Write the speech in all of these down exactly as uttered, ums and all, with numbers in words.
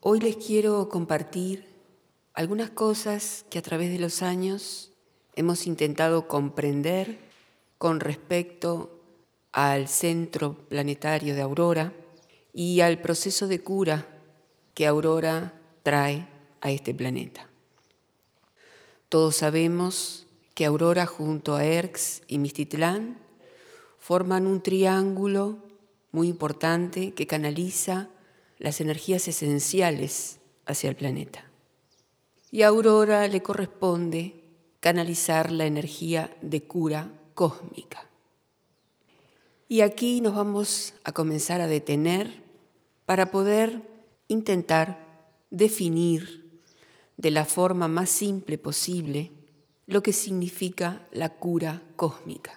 Hoy les quiero compartir algunas cosas que a través de los años hemos intentado comprender con respecto al centro planetario de Aurora y al proceso de cura que Aurora trae a este planeta. Todos sabemos que Aurora junto a Erx y Mistitlán forman un triángulo muy importante que canaliza las energías esenciales hacia el planeta. Y a Aurora le corresponde canalizar la energía de cura cósmica. Y aquí nos vamos a comenzar a detener para poder intentar definir de la forma más simple posible lo que significa la cura cósmica.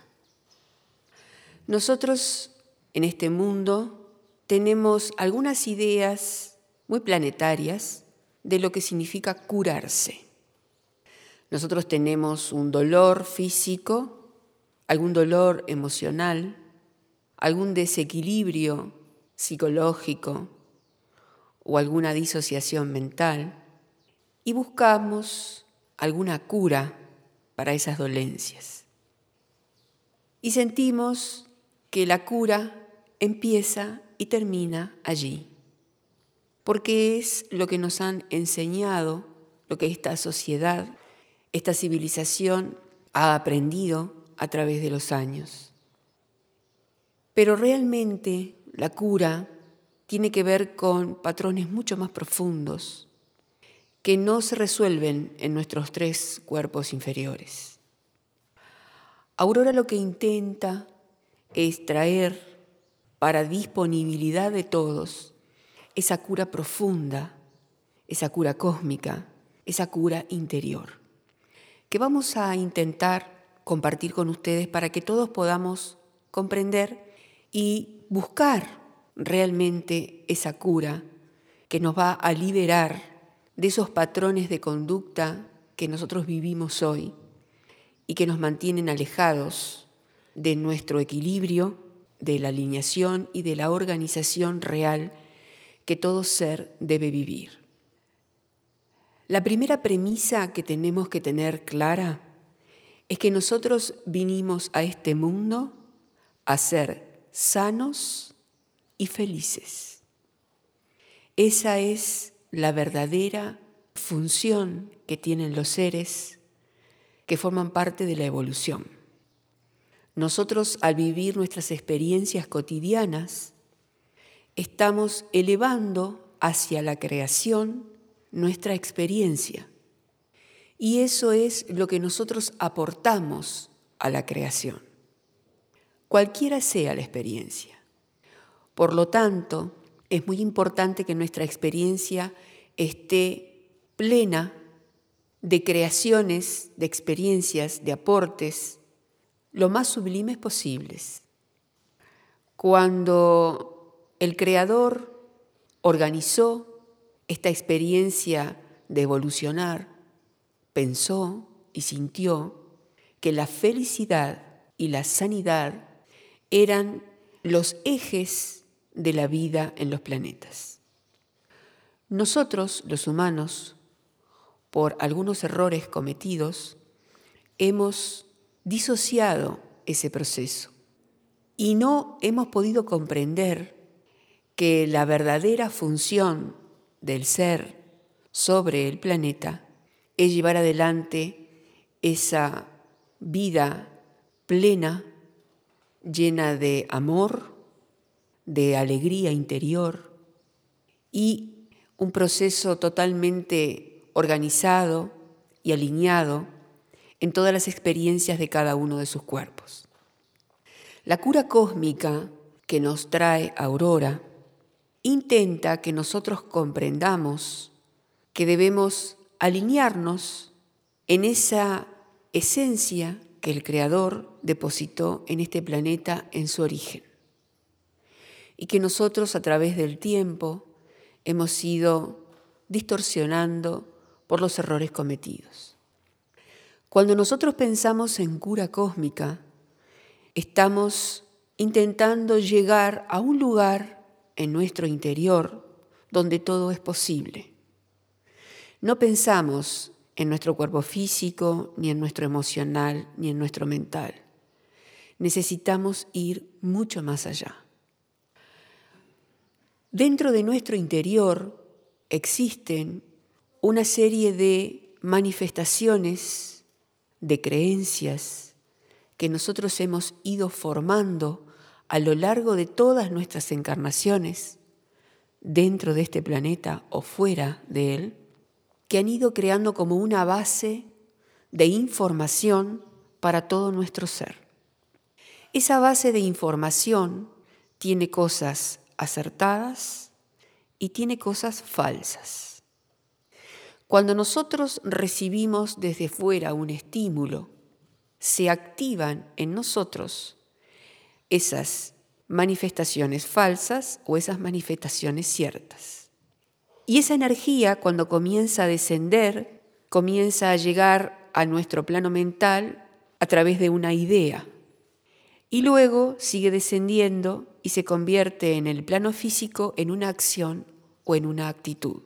Nosotros en este mundo tenemos algunas ideas muy planetarias de lo que significa curarse. Nosotros tenemos un dolor físico, algún dolor emocional, algún desequilibrio psicológico o alguna disociación mental y buscamos alguna cura para esas dolencias. Y sentimos que la cura empieza y termina allí, porque es lo que nos han enseñado, lo que esta sociedad, esta civilización ha aprendido a través de los años. Pero realmente la cura tiene que ver con patrones mucho más profundos que no se resuelven en nuestros tres cuerpos inferiores. Aurora lo que intenta es traer para disponibilidad de todos esa cura profunda, esa cura cósmica, esa cura interior, que vamos a intentar compartir con ustedes para que todos podamos comprender y buscar realmente esa cura que nos va a liberar de esos patrones de conducta que nosotros vivimos hoy y que nos mantienen alejados de nuestro equilibrio, de la alineación y de la organización real que todo ser debe vivir. La primera premisa que tenemos que tener clara es que nosotros vinimos a este mundo a ser sanos y felices. Esa es la verdadera función que tienen los seres que forman parte de la evolución. Nosotros, al vivir nuestras experiencias cotidianas, estamos elevando hacia la creación nuestra experiencia. Y eso es lo que nosotros aportamos a la creación, cualquiera sea la experiencia. Por lo tanto, es muy importante que nuestra experiencia esté plena de creaciones, de experiencias, de aportes, lo más sublimes posibles. Cuando el Creador organizó esta experiencia de evolucionar, pensó y sintió que la felicidad y la sanidad eran los ejes de la vida en los planetas. Nosotros, los humanos, por algunos errores cometidos, hemos disociado ese proceso y no hemos podido comprender que la verdadera función del ser sobre el planeta es llevar adelante esa vida plena, llena de amor, de alegría interior y un proceso totalmente organizado y alineado en todas las experiencias de cada uno de sus cuerpos. La cura cósmica que nos trae Aurora intenta que nosotros comprendamos que debemos alinearnos en esa esencia que el Creador depositó en este planeta en su origen. Y que nosotros a través del tiempo hemos ido distorsionando por los errores cometidos. Cuando nosotros pensamos en cura cósmica, estamos intentando llegar a un lugar en nuestro interior donde todo es posible. No pensamos en nuestro cuerpo físico, ni en nuestro emocional, ni en nuestro mental. Necesitamos ir mucho más allá. Dentro de nuestro interior existen una serie de manifestaciones, de creencias que nosotros hemos ido formando a lo largo de todas nuestras encarnaciones, dentro de este planeta o fuera de él, que han ido creando como una base de información para todo nuestro ser. Esa base de información tiene cosas acertadas y tiene cosas falsas. Cuando nosotros recibimos desde fuera un estímulo, se activan en nosotros esas manifestaciones falsas o esas manifestaciones ciertas. Y esa energía, cuando comienza a descender, comienza a llegar a nuestro plano mental a través de una idea. Y luego sigue descendiendo y se convierte en el plano físico en una acción o en una actitud.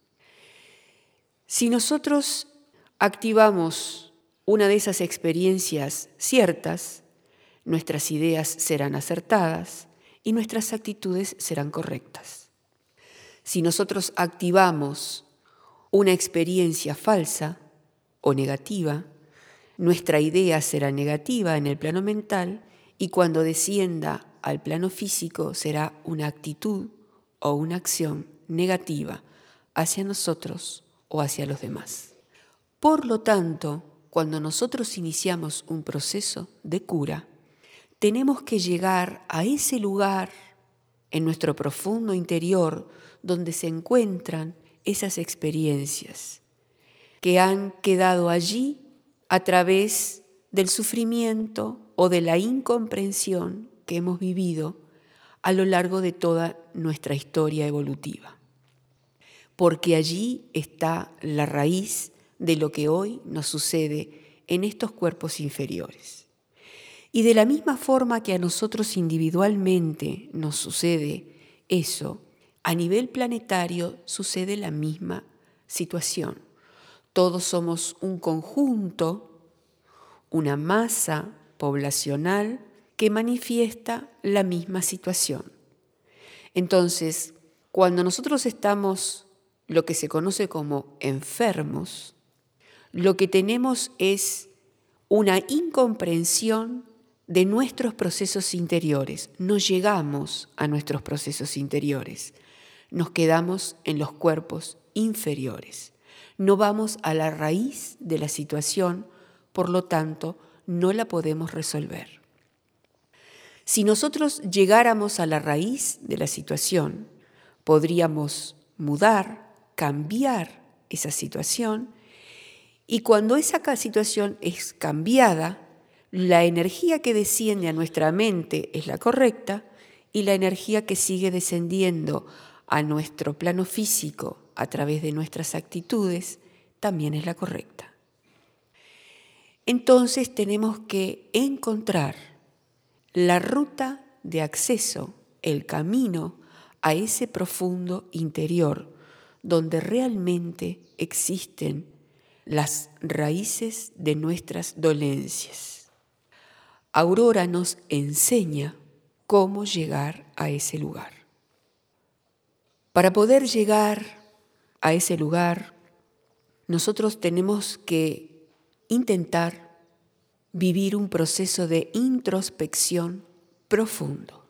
Si nosotros activamos una de esas experiencias ciertas, nuestras ideas serán acertadas y nuestras actitudes serán correctas. Si nosotros activamos una experiencia falsa o negativa, nuestra idea será negativa en el plano mental y cuando descienda al plano físico será una actitud o una acción negativa hacia nosotros o hacia los demás. Por lo tanto, cuando nosotros iniciamos un proceso de cura, tenemos que llegar a ese lugar en nuestro profundo interior donde se encuentran esas experiencias que han quedado allí a través del sufrimiento o de la incomprensión que hemos vivido a lo largo de toda nuestra historia evolutiva. Porque allí está la raíz de lo que hoy nos sucede en estos cuerpos inferiores. Y de la misma forma que a nosotros individualmente nos sucede eso, a nivel planetario sucede la misma situación. Todos somos un conjunto, una masa poblacional que manifiesta la misma situación. Entonces, cuando nosotros estamos lo que se conoce como enfermos, lo que tenemos es una incomprensión de nuestros procesos interiores. No llegamos a nuestros procesos interiores, nos quedamos en los cuerpos inferiores. No vamos a la raíz de la situación, por lo tanto, no la podemos resolver. Si nosotros llegáramos a la raíz de la situación, podríamos mudar, cambiar esa situación, y cuando esa situación es cambiada, la energía que desciende a nuestra mente es la correcta y la energía que sigue descendiendo a nuestro plano físico a través de nuestras actitudes también es la correcta. Entonces tenemos que encontrar la ruta de acceso, el camino a ese profundo interior donde realmente existen las raíces de nuestras dolencias. Aurora nos enseña cómo llegar a ese lugar. Para poder llegar a ese lugar, nosotros tenemos que intentar vivir un proceso de introspección profundo.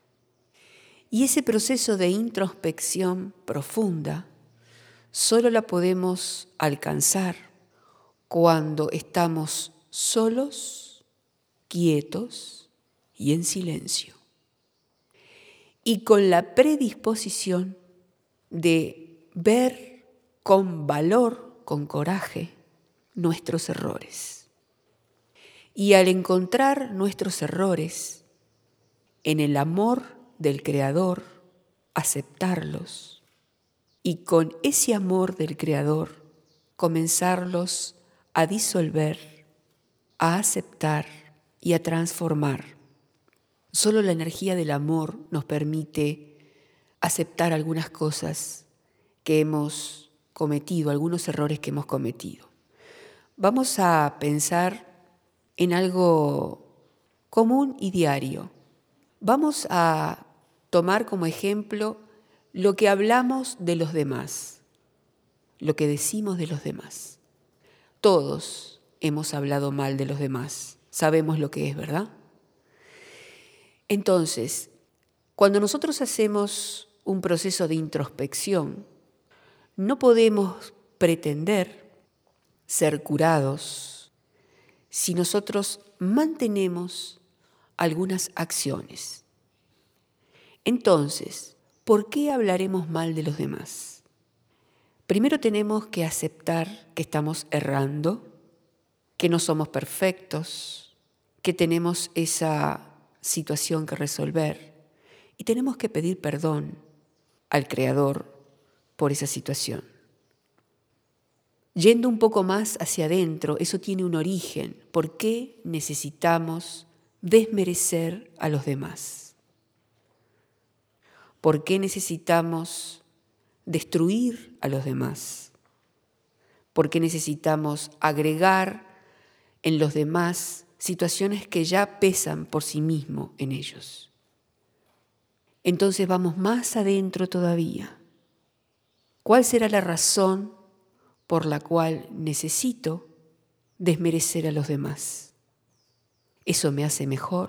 Y ese proceso de introspección profunda solo la podemos alcanzar cuando estamos solos, quietos y en silencio. Y con la predisposición de ver con valor, con coraje, nuestros errores. Y al encontrar nuestros errores en el amor del Creador, aceptarlos y con ese amor del Creador comenzarlos a disolver, a aceptar y a transformar. Solo la energía del amor nos permite aceptar algunas cosas que hemos cometido, algunos errores que hemos cometido. Vamos a pensar en algo común y diario. Vamos a tomar como ejemplo lo que hablamos de los demás, lo que decimos de los demás. Todos hemos hablado mal de los demás, sabemos lo que es, ¿verdad? Entonces, cuando nosotros hacemos un proceso de introspección, no podemos pretender ser curados si nosotros mantenemos algunas acciones. Entonces, ¿por qué hablaremos mal de los demás? Primero tenemos que aceptar que estamos errando, que no somos perfectos, que tenemos esa situación que resolver y tenemos que pedir perdón al Creador por esa situación. Yendo un poco más hacia adentro, eso tiene un origen. ¿Por qué necesitamos desmerecer a los demás? ¿Por qué necesitamos destruir a los demás? ¿Por qué necesitamos agregar en los demás situaciones que ya pesan por sí mismo en ellos? Entonces vamos más adentro todavía. ¿Cuál será la razón por la cual necesito desmerecer a los demás? ¿Eso me hace mejor?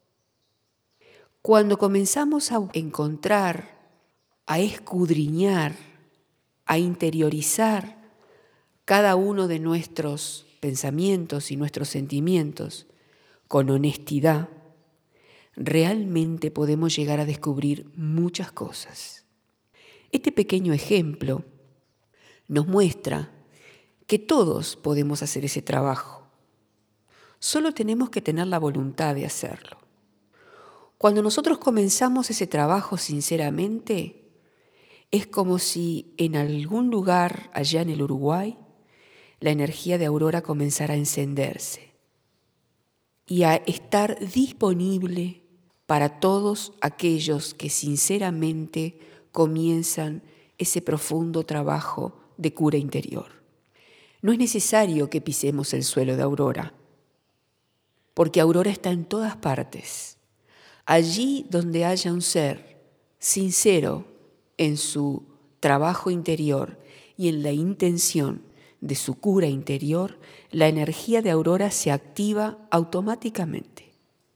Cuando comenzamos a encontrar, a escudriñar, a interiorizar cada uno de nuestros pensamientos y nuestros sentimientos con honestidad, realmente podemos llegar a descubrir muchas cosas. Este pequeño ejemplo nos muestra que todos podemos hacer ese trabajo. Solo tenemos que tener la voluntad de hacerlo. Cuando nosotros comenzamos ese trabajo sinceramente, es como si en algún lugar allá en el Uruguay la energía de Aurora comenzara a encenderse y a estar disponible para todos aquellos que sinceramente comienzan ese profundo trabajo de cura interior. No es necesario que pisemos el suelo de Aurora, porque Aurora está en todas partes. Allí donde haya un ser sincero en su trabajo interior y en la intención de su cura interior, la energía de Aurora se activa automáticamente.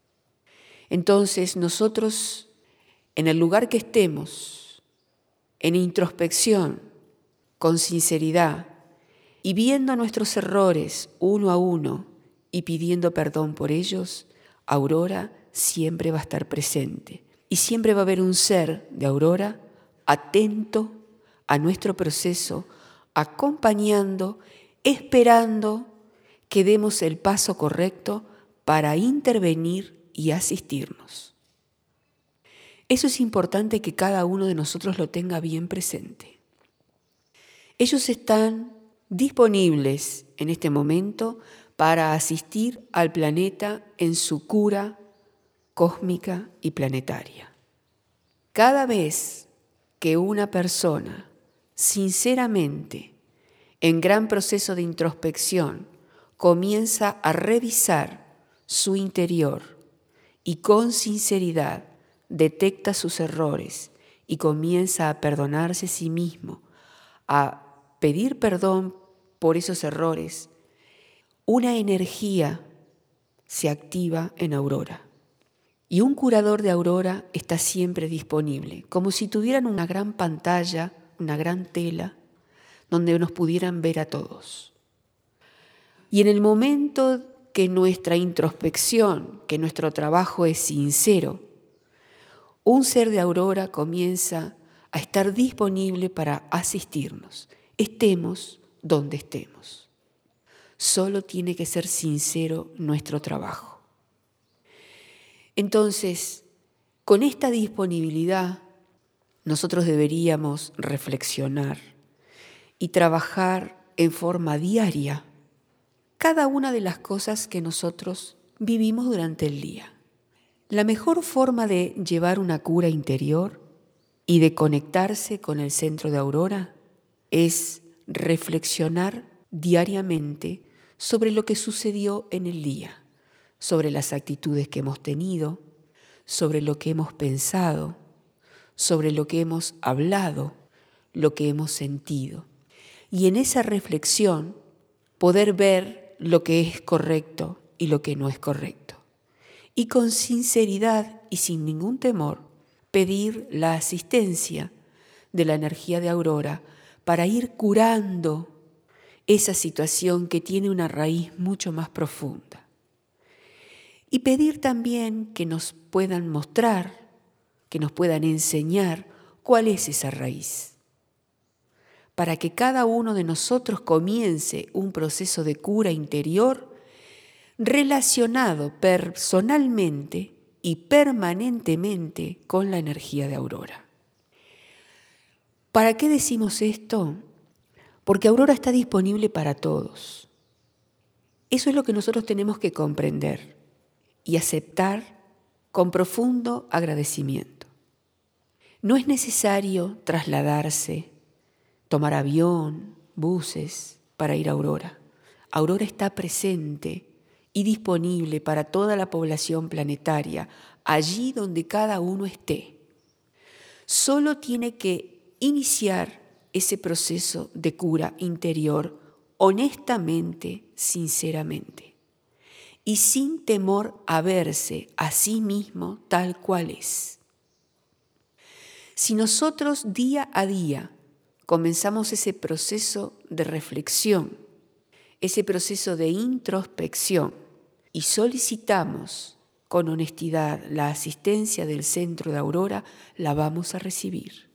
Entonces nosotros, en el lugar que estemos, en introspección, con sinceridad y viendo nuestros errores uno a uno y pidiendo perdón por ellos, Aurora siempre va a estar presente y siempre va a haber un ser de Aurora atento a nuestro proceso, acompañando, esperando que demos el paso correcto para intervenir y asistirnos. Eso es importante que cada uno de nosotros lo tenga bien presente. Ellos están disponibles en este momento para asistir al planeta en su cura cósmica y planetaria. Cada vez que una persona, sinceramente, en gran proceso de introspección, comienza a revisar su interior y con sinceridad detecta sus errores y comienza a perdonarse a sí mismo, a pedir perdón por esos errores, una energía se activa en Aurora. Y un curador de Aurora está siempre disponible, como si tuvieran una gran pantalla, una gran tela, donde nos pudieran ver a todos. Y en el momento que nuestra introspección, que nuestro trabajo es sincero, un ser de Aurora comienza a estar disponible para asistirnos, estemos donde estemos. Solo tiene que ser sincero nuestro trabajo. Entonces, con esta disponibilidad, nosotros deberíamos reflexionar y trabajar en forma diaria cada una de las cosas que nosotros vivimos durante el día. La mejor forma de llevar una cura interior y de conectarse con el centro de Aurora es reflexionar diariamente sobre lo que sucedió en el día, sobre las actitudes que hemos tenido, sobre lo que hemos pensado, sobre lo que hemos hablado, lo que hemos sentido. Y en esa reflexión poder ver lo que es correcto y lo que no es correcto. Y con sinceridad y sin ningún temor, pedir la asistencia de la energía de Aurora para ir curando esa situación que tiene una raíz mucho más profunda. Y pedir también que nos puedan mostrar, que nos puedan enseñar cuál es esa raíz, para que cada uno de nosotros comience un proceso de cura interior relacionado personalmente y permanentemente con la energía de Aurora. ¿Para qué decimos esto? Porque Aurora está disponible para todos. Eso es lo que nosotros tenemos que comprender y aceptar con profundo agradecimiento. No es necesario trasladarse, tomar avión, buses para ir a Aurora. Aurora está presente y disponible para toda la población planetaria, allí donde cada uno esté. Solo tiene que iniciar ese proceso de cura interior honestamente, sinceramente, y sin temor a verse a sí mismo tal cual es. Si nosotros día a día comenzamos ese proceso de reflexión, ese proceso de introspección, y solicitamos con honestidad la asistencia del centro de Aurora, la vamos a recibir.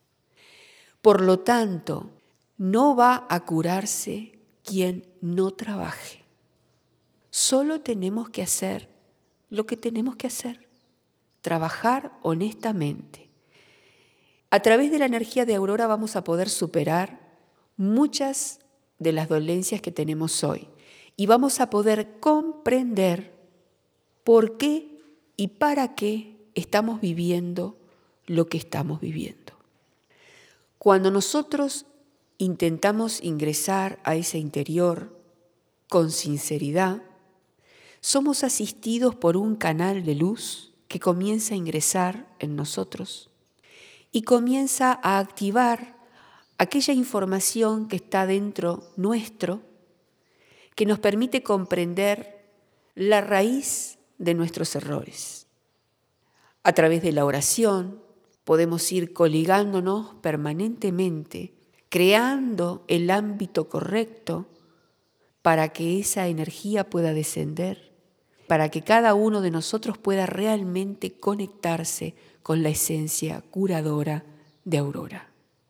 Por lo tanto, no va a curarse quien no trabaje. Solo tenemos que hacer lo que tenemos que hacer, trabajar honestamente. A través de la energía de Aurora vamos a poder superar muchas de las dolencias que tenemos hoy y vamos a poder comprender por qué y para qué estamos viviendo lo que estamos viviendo. Cuando nosotros intentamos ingresar a ese interior con sinceridad, somos asistidos por un canal de luz que comienza a ingresar en nosotros y comienza a activar aquella información que está dentro nuestro, que nos permite comprender la raíz de nuestros errores. A través de la oración podemos ir coligándonos permanentemente, creando el ámbito correcto para que esa energía pueda descender, para que cada uno de nosotros pueda realmente conectarse con la esencia curadora de Aurora.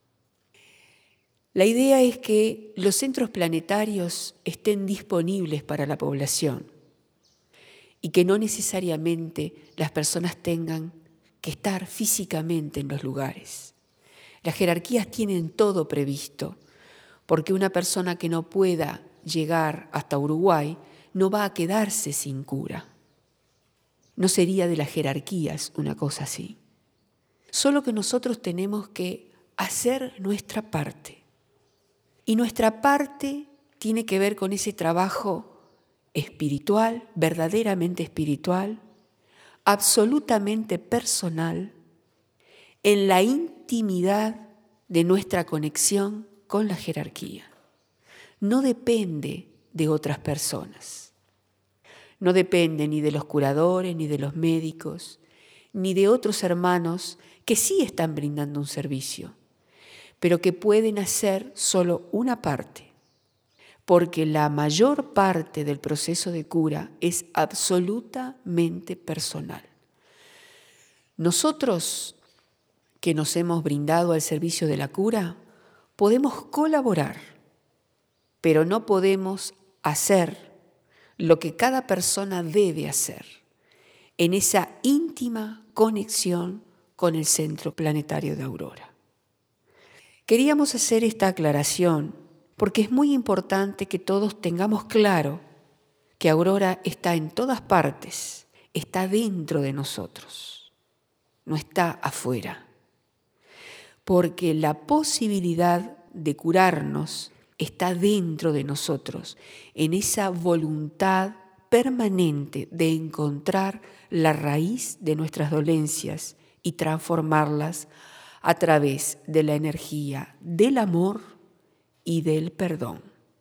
La idea es que los centros planetarios estén disponibles para la población y que no necesariamente las personas tengan que estar físicamente en los lugares. Las jerarquías tienen todo previsto, porque una persona que no pueda llegar hasta Uruguay no va a quedarse sin cura. No sería de las jerarquías una cosa así. Solo que nosotros tenemos que hacer nuestra parte. Y nuestra parte tiene que ver con ese trabajo espiritual, verdaderamente espiritual, absolutamente personal, en la intimidad de nuestra conexión con la jerarquía. No depende de otras personas. No depende ni de los curadores, ni de los médicos, ni de otros hermanos que sí están brindando un servicio, pero que pueden hacer solo una parte, porque la mayor parte del proceso de cura es absolutamente personal. Nosotros, que nos hemos brindado al servicio de la cura, podemos colaborar, pero no podemos hacer lo que cada persona debe hacer en esa íntima conexión con el centro planetario de Aurora. Queríamos hacer esta aclaración porque es muy importante que todos tengamos claro que Aurora está en todas partes, está dentro de nosotros, no está afuera. Porque la posibilidad de curarnos está dentro de nosotros, en esa voluntad permanente de encontrar la raíz de nuestras dolencias y transformarlas a través de la energía del amor y del perdón.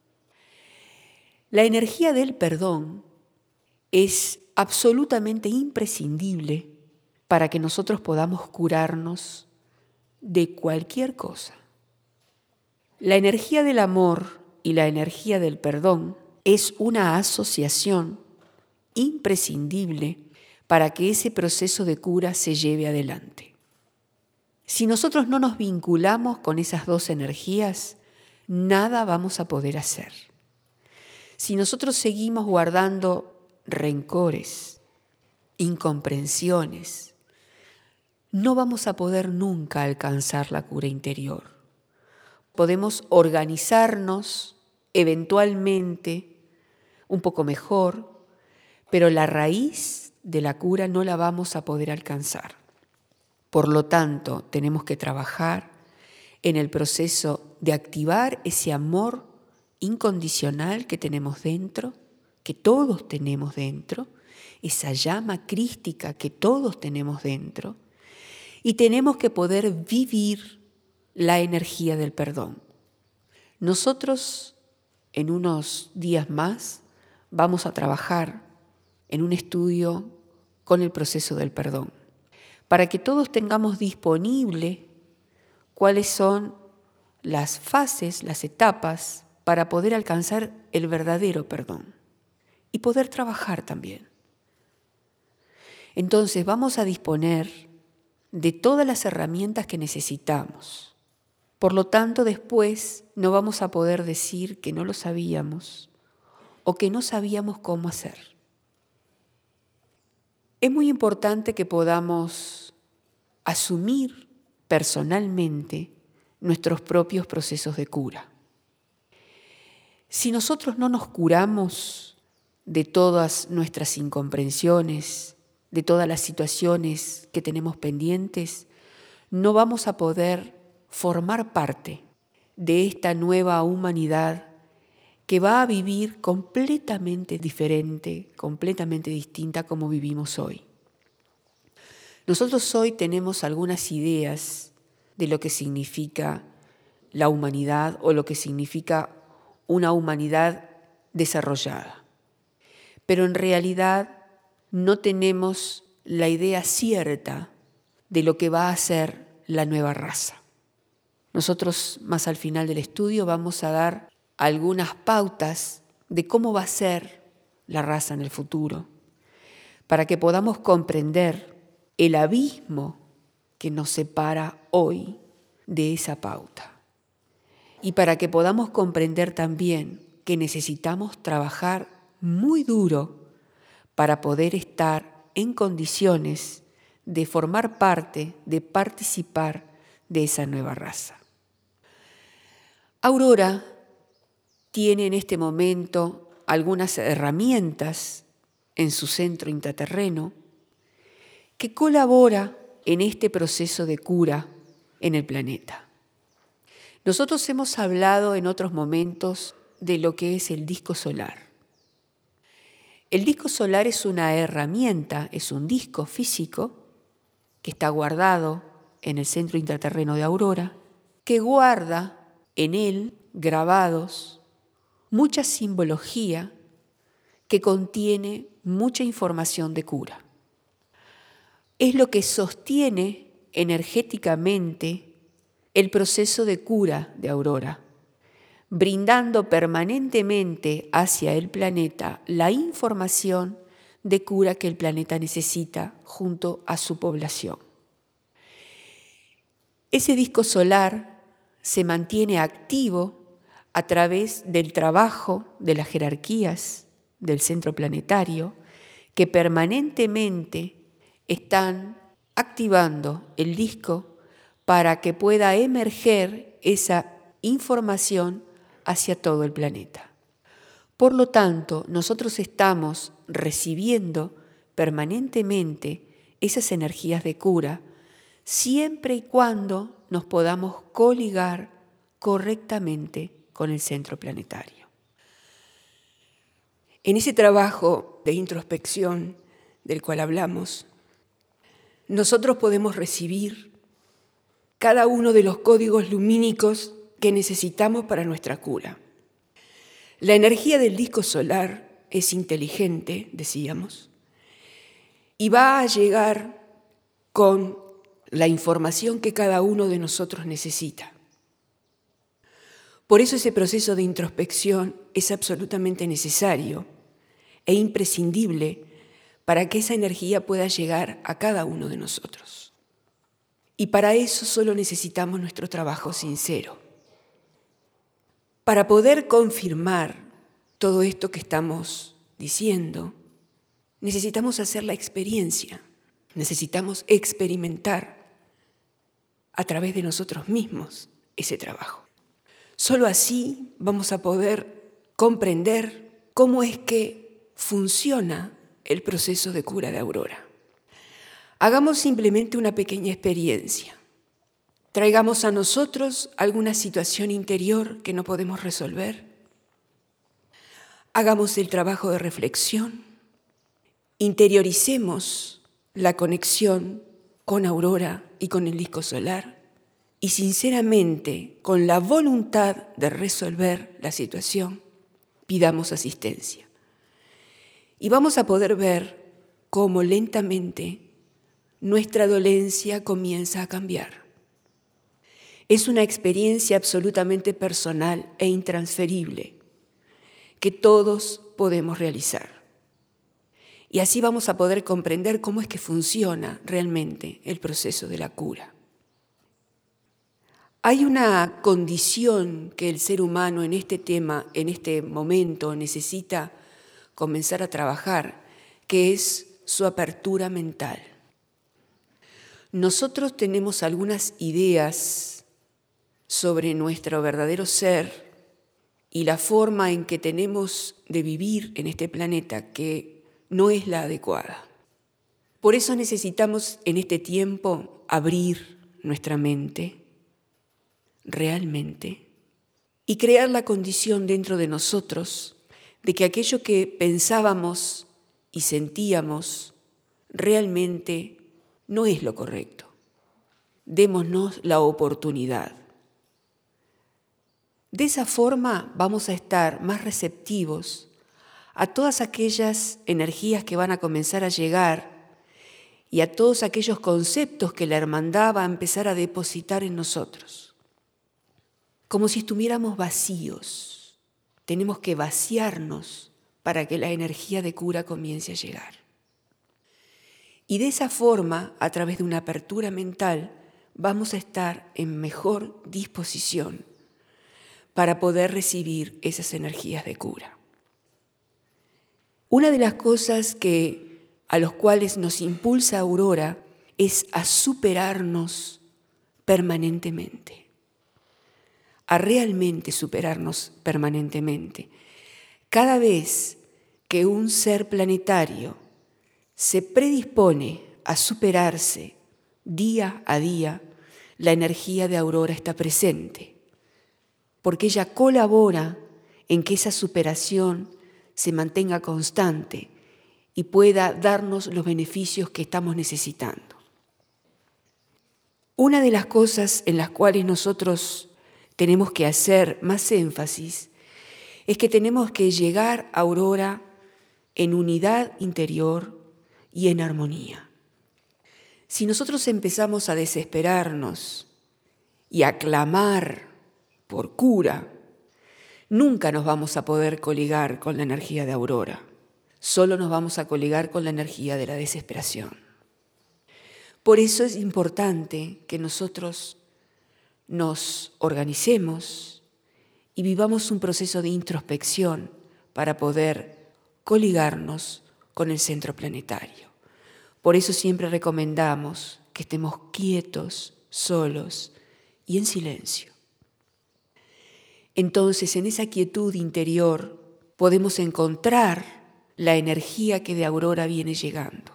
La energía del perdón es absolutamente imprescindible para que nosotros podamos curarnos de cualquier cosa. La energía del amor y la energía del perdón es una asociación imprescindible para que ese proceso de cura se lleve adelante. Si nosotros no nos vinculamos con esas dos energías, nada vamos a poder hacer. Si nosotros seguimos guardando rencores, incomprensiones, no vamos a poder nunca alcanzar la cura interior. Podemos organizarnos eventualmente un poco mejor, pero la raíz de la cura no la vamos a poder alcanzar. Por lo tanto, tenemos que trabajar en el proceso de activar ese amor incondicional que tenemos dentro, que todos tenemos dentro, esa llama crística que todos tenemos dentro, y tenemos que poder vivir la energía del perdón. Nosotros, en unos días más, vamos a trabajar en un estudio con el proceso del perdón, para que todos tengamos disponible cuáles son las fases, las etapas, para poder alcanzar el verdadero perdón y poder trabajar también. Entonces vamos a disponer de todas las herramientas que necesitamos. Por lo tanto, después no vamos a poder decir que no lo sabíamos o que no sabíamos cómo hacer. Es muy importante que podamos asumir personalmente nuestros propios procesos de cura. Si nosotros no nos curamos de todas nuestras incomprensiones, de todas las situaciones que tenemos pendientes, no vamos a poder formar parte de esta nueva humanidad que va a vivir completamente diferente, completamente distinta como vivimos hoy. Nosotros hoy tenemos algunas ideas de lo que significa la humanidad o lo que significa una humanidad desarrollada. Pero en realidad no tenemos la idea cierta de lo que va a ser la nueva raza. Nosotros más al final del estudio vamos a dar algunas pautas de cómo va a ser la raza en el futuro, para que podamos comprender el abismo que nos separa hoy de esa pauta. Y para que podamos comprender también que necesitamos trabajar muy duro para poder estar en condiciones de formar parte, de participar de esa nueva raza. Aurora tiene en este momento algunas herramientas en su centro intraterreno que colabora en este proceso de cura en el planeta. Nosotros hemos hablado en otros momentos de lo que es el disco solar. El disco solar es una herramienta, es un disco físico que está guardado en el centro intraterreno de Aurora, que guarda en él grabados mucha simbología que contiene mucha información de cura. Es lo que sostiene energéticamente el proceso de cura de Aurora, brindando permanentemente hacia el planeta la información de cura que el planeta necesita junto a su población. Ese disco solar se mantiene activo a través del trabajo de las jerarquías del centro planetario que permanentemente están activando el disco para que pueda emerger esa información hacia todo el planeta. Por lo tanto, nosotros estamos recibiendo permanentemente esas energías de cura siempre y cuando nos podamos coligar correctamente con el centro planetario. En ese trabajo de introspección del cual hablamos, nosotros podemos recibir cada uno de los códigos lumínicos que necesitamos para nuestra cura. La energía del disco solar es inteligente, decíamos, y va a llegar con la información que cada uno de nosotros necesita. Por eso ese proceso de introspección es absolutamente necesario e imprescindible para que esa energía pueda llegar a cada uno de nosotros. Y para eso solo necesitamos nuestro trabajo sincero. Para poder confirmar todo esto que estamos diciendo, necesitamos hacer la experiencia, necesitamos experimentar a través de nosotros mismos ese trabajo. Solo así vamos a poder comprender cómo es que funciona el proceso de cura de Aurora. Hagamos simplemente una pequeña experiencia. Traigamos a nosotros alguna situación interior que no podemos resolver. Hagamos el trabajo de reflexión. Interioricemos la conexión con Aurora y con el disco solar. Y sinceramente, con la voluntad de resolver la situación, pidamos asistencia. Y vamos a poder ver cómo lentamente nuestra dolencia comienza a cambiar. Es una experiencia absolutamente personal e intransferible que todos podemos realizar. Y así vamos a poder comprender cómo es que funciona realmente el proceso de la cura. Hay una condición que el ser humano en este tema, en este momento, necesita comenzar a trabajar, que es su apertura mental. Nosotros tenemos algunas ideas sobre nuestro verdadero ser y la forma en que tenemos de vivir en este planeta que no es la adecuada. Por eso necesitamos en este tiempo abrir nuestra mente realmente y crear la condición dentro de nosotros de que aquello que pensábamos y sentíamos realmente no es lo correcto. Démonos la oportunidad. De esa forma vamos a estar más receptivos a todas aquellas energías que van a comenzar a llegar y a todos aquellos conceptos que la hermandad va a empezar a depositar en nosotros. Como si estuviéramos vacíos, tenemos que vaciarnos para que la energía de cura comience a llegar. Y de esa forma, a través de una apertura mental, vamos a estar en mejor disposición para poder recibir esas energías de cura. Una de las cosas que, a los cuales nos impulsa Aurora es a superarnos permanentemente, a realmente superarnos permanentemente. Cada vez que un ser planetario se predispone a superarse día a día, la energía de Aurora está presente, porque ella colabora en que esa superación se mantenga constante y pueda darnos los beneficios que estamos necesitando. Una de las cosas en las cuales nosotros tenemos que hacer más énfasis es que tenemos que llegar a Aurora en unidad interior y en armonía. Si nosotros empezamos a desesperarnos y a clamar por cura, nunca nos vamos a poder coligar con la energía de Aurora. Solo nos vamos a coligar con la energía de la desesperación. Por eso es importante que nosotros nos organicemos y vivamos un proceso de introspección para poder coligarnos con el centro planetario. Por eso siempre recomendamos que estemos quietos, solos y en silencio. Entonces, en esa quietud interior podemos encontrar la energía que de Aurora viene llegando.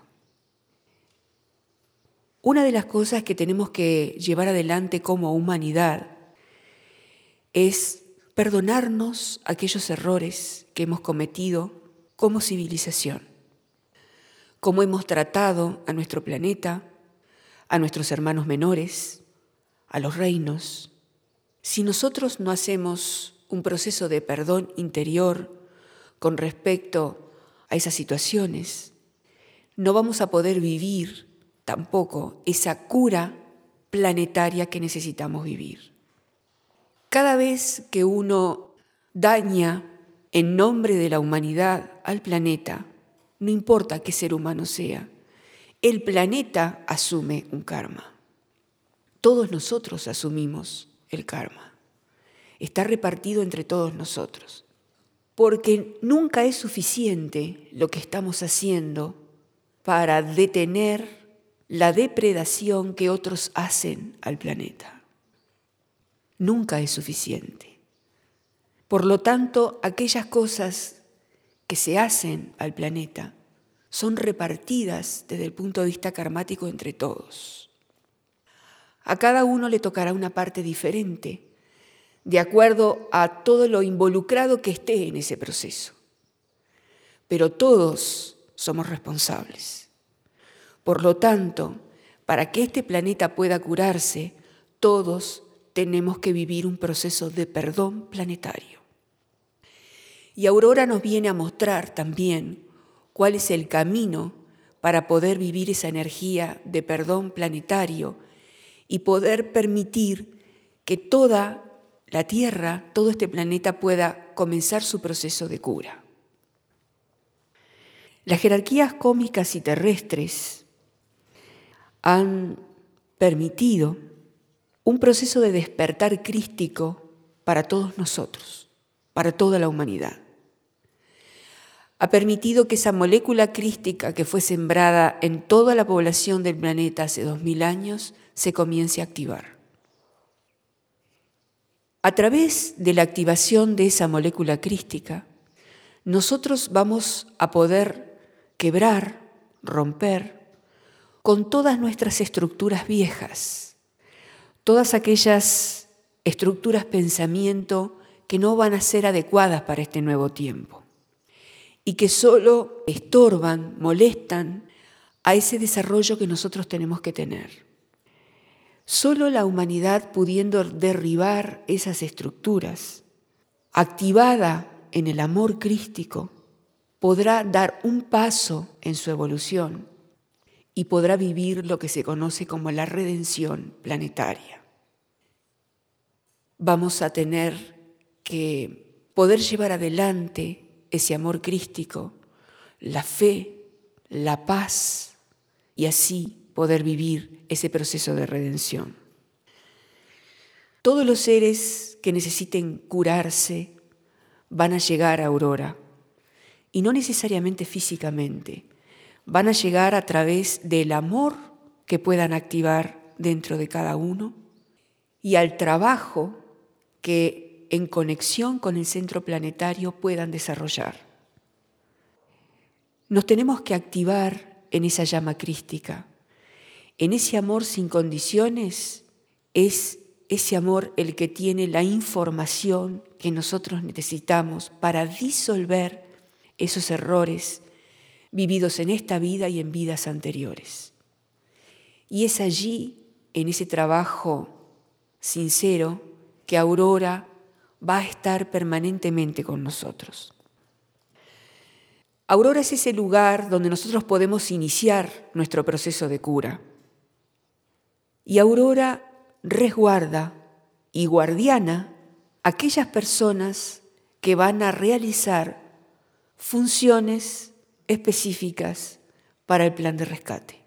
Una de las cosas que tenemos que llevar adelante como humanidad es perdonarnos aquellos errores que hemos cometido como civilización, cómo hemos tratado a nuestro planeta, a nuestros hermanos menores, a los reinos. Si nosotros no hacemos un proceso de perdón interior con respecto a esas situaciones, no vamos a poder vivir tampoco esa cura planetaria que necesitamos vivir. Cada vez que uno daña en nombre de la humanidad al planeta, no importa qué ser humano sea, el planeta asume un karma. Todos nosotros asumimos el karma. Está repartido entre todos nosotros. Porque nunca es suficiente lo que estamos haciendo para detener la depredación que otros hacen al planeta. Nunca es suficiente. Por lo tanto, aquellas cosas que se hacen al planeta son repartidas desde el punto de vista karmático entre todos. A cada uno le tocará una parte diferente, de acuerdo a todo lo involucrado que esté en ese proceso. Pero todos somos responsables. Por lo tanto, para que este planeta pueda curarse, todos tenemos que vivir un proceso de perdón planetario. Y Aurora nos viene a mostrar también cuál es el camino para poder vivir esa energía de perdón planetario y poder permitir que toda la Tierra, todo este planeta pueda comenzar su proceso de cura. Las jerarquías cósmicas y terrestres han permitido un proceso de despertar crístico para todos nosotros, para toda la humanidad. Ha permitido que esa molécula crística que fue sembrada en toda la población del planeta hace dos mil años se comience a activar. A través de la activación de esa molécula crística, nosotros vamos a poder quebrar, romper con todas nuestras estructuras viejas, todas aquellas estructuras pensamiento que no van a ser adecuadas para este nuevo tiempo y que solo estorban, molestan a ese desarrollo que nosotros tenemos que tener. Solo la humanidad pudiendo derribar esas estructuras, activada en el amor crístico, podrá dar un paso en su evolución y podrá vivir lo que se conoce como la redención planetaria. Vamos a tener que poder llevar adelante ese amor crístico, la fe, la paz y así poder vivir ese proceso de redención. Todos los seres que necesiten curarse van a llegar a Aurora, y no necesariamente físicamente, van a llegar a través del amor que puedan activar dentro de cada uno y al trabajo que en conexión con el centro planetario puedan desarrollar. Nos tenemos que activar en esa llama crística. En ese amor sin condiciones es ese amor el que tiene la información que nosotros necesitamos para disolver esos errores vividos en esta vida y en vidas anteriores. Y es allí, en ese trabajo sincero, que Aurora va a estar permanentemente con nosotros. Aurora es ese lugar donde nosotros podemos iniciar nuestro proceso de cura. Y Aurora resguarda y guardiana a aquellas personas que van a realizar funciones específicas para el plan de rescate.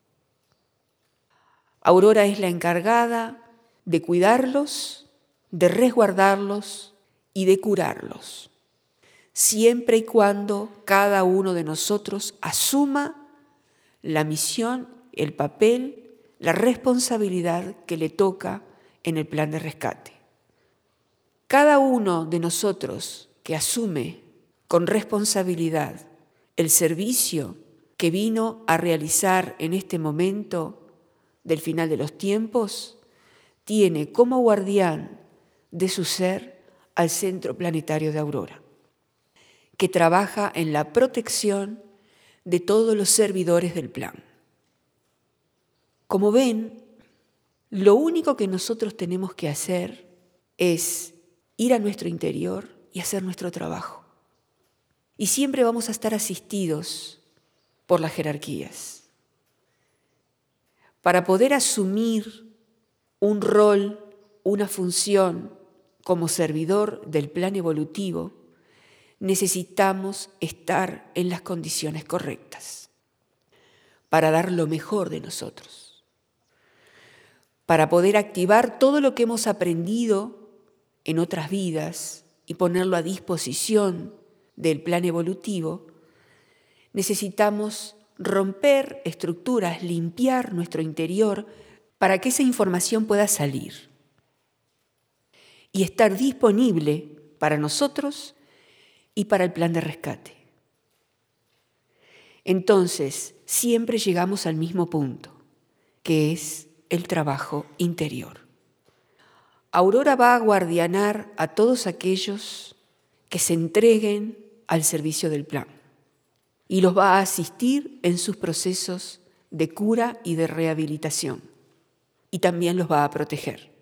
Aurora es la encargada de cuidarlos, de resguardarlos y de curarlos, siempre y cuando cada uno de nosotros asuma la misión, el papel, la responsabilidad que le toca en el plan de rescate. Cada uno de nosotros que asume con responsabilidad el servicio que vino a realizar en este momento del final de los tiempos, tiene como guardián de su ser al centro planetario de Aurora, que trabaja en la protección de todos los servidores del plan. Como ven, lo único que nosotros tenemos que hacer es ir a nuestro interior y hacer nuestro trabajo. Y siempre vamos a estar asistidos por las jerarquías. Para poder asumir un rol, una función como servidor del plan evolutivo, necesitamos estar en las condiciones correctas para dar lo mejor de nosotros, para poder activar todo lo que hemos aprendido en otras vidas y ponerlo a disposición del plan evolutivo. Necesitamos romper estructuras, limpiar nuestro interior para que esa información pueda salir y estar disponible para nosotros y para el plan de rescate. Entonces, siempre llegamos al mismo punto, que es el trabajo interior. Aurora va a guardianar a todos aquellos que se entreguen al servicio del plan y los va a asistir en sus procesos de cura y de rehabilitación, y también los va a proteger.